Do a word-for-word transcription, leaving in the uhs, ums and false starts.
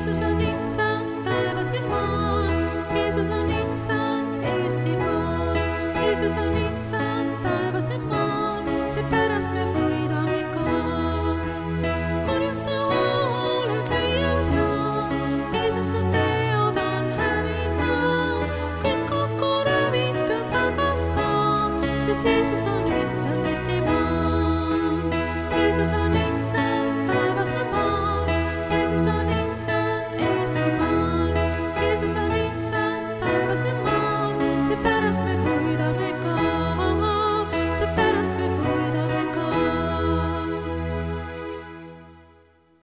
Jeesus on issand taevas ja maal, Jeesus on issand Eestimaal, Jeesus on issand taevas ja maal, seepärast me võidame ka. Kurjus sa oled lüüa saa, Jeesus su teod on hävitanud, kõik kokku röövitud tagastab, sest Jeesus on issand Eestimaal, Jeesus on issand